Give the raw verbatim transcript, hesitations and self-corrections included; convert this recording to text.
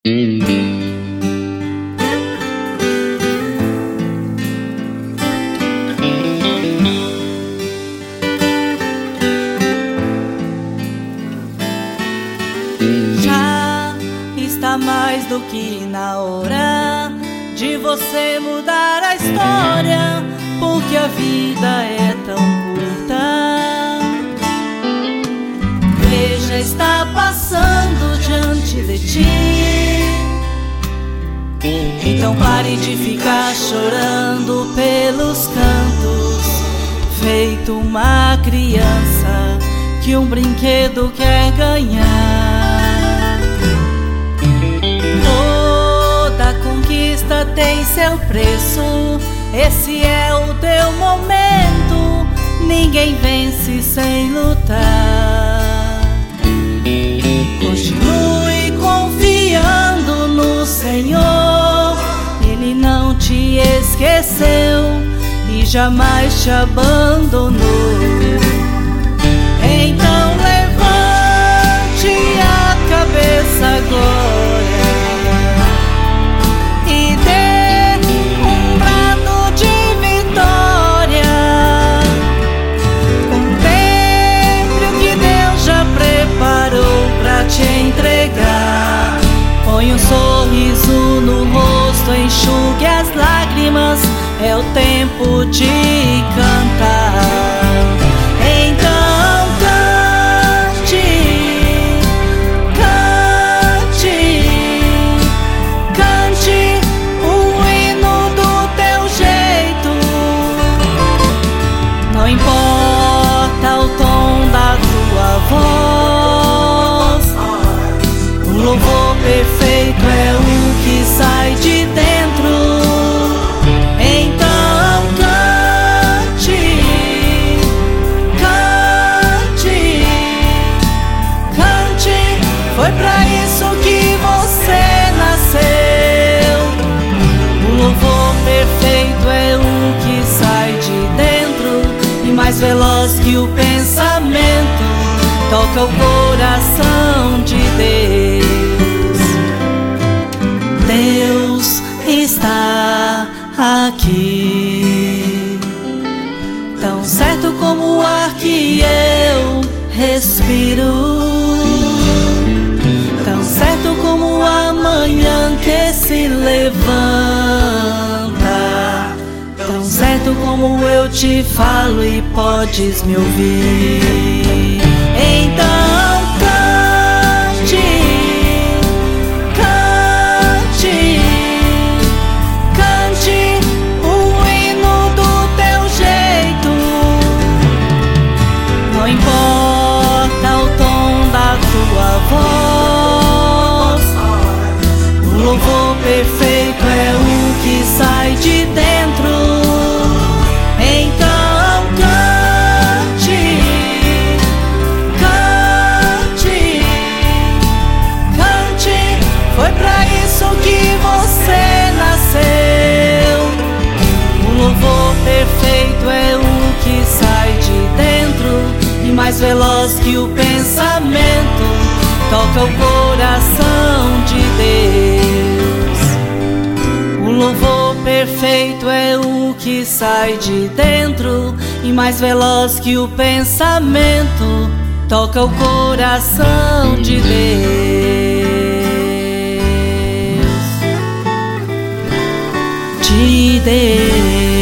Já está mais do que na hora de você mudar a história, porque a vida é tão curta. Veja, está passando diante de ti. Então pare de ficar chorando pelos cantos, feito uma criança que um brinquedo quer ganhar. Toda conquista tem seu preço, esse é o teu momento. Ninguém vence sem lutar. Continue confiando no Senhor, Ele não te esqueceu e jamais te abandonou. Então levante a cabeça agora e dê um brado de vitória. Contemple o que Deus já preparou pra te entregar. Põe um sorriso no rosto, enxugue as lágrimas, é o tempo de cantar. Não importa o tom da tua voz, o louvor perfeito é o que sai de dentro. Então cante, cante, cante. Foi pra isso que você nasceu. O louvor perfeito é o que sai de dentro, mais veloz que o pensamento, toca o coração de Deus. Deus está aqui, tão certo como o ar que eu respiro, tão certo como a manhã que se levanta, tão certo como eu te falo e podes me ouvir. Então cante, cante, cante o hino do teu jeito. Não importa o tom da tua voz, o louvor perfeito é o que sai de dentro. Foi pra isso que você nasceu. O louvor perfeito é o que sai de dentro, e mais veloz que o pensamento, toca o coração de Deus. O louvor perfeito é o que sai de dentro, e mais veloz que o pensamento, toca o coração de Deus. De Deus.